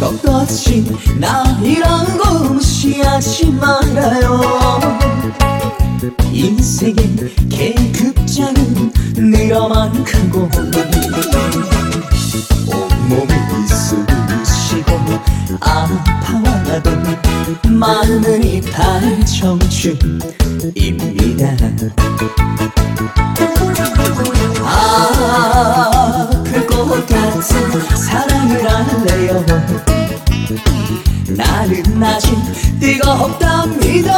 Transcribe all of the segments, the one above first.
떳떳이 나이라고 무시하지 말아요. 인생의 계급장은 늘어만 가고 온몸을 쑤시고 아파와도 마음은 이탈 청춘입니다. 아플 것 같은 사랑을 할래요. 나는 아직 뜨겁답니다.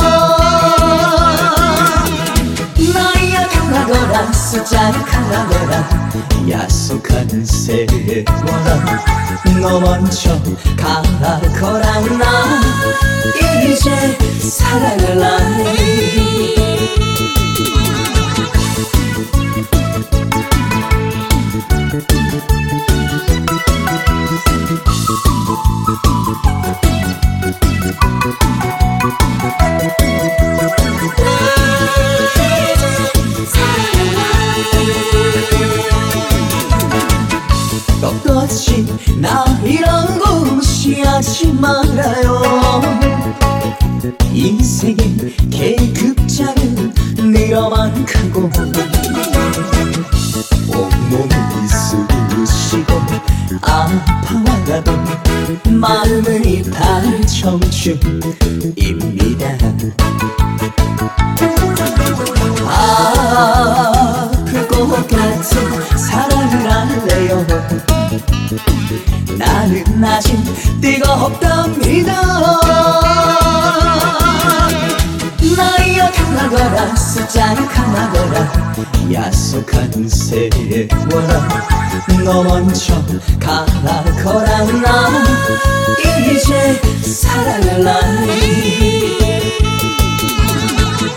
나이야 강하거라 숫자가 강하거라 약속한 세월아 너 먼저 가거라. 나 이제 사랑을 하네. 떳떳이 나이라고 무시하지 말아요. 인생의 계급장은 늘어만 가고 온몸을 쑤시고 아파와가도 마음은 이탈 청춘입니다. 아플 것 같은 사랑을 할래요. 나는 아직 뜨겁답니다. 나이야 강하거라 숫자가 강하거라 약속한 세월아 너 먼저 가거라. 나 이제 사랑을 하니.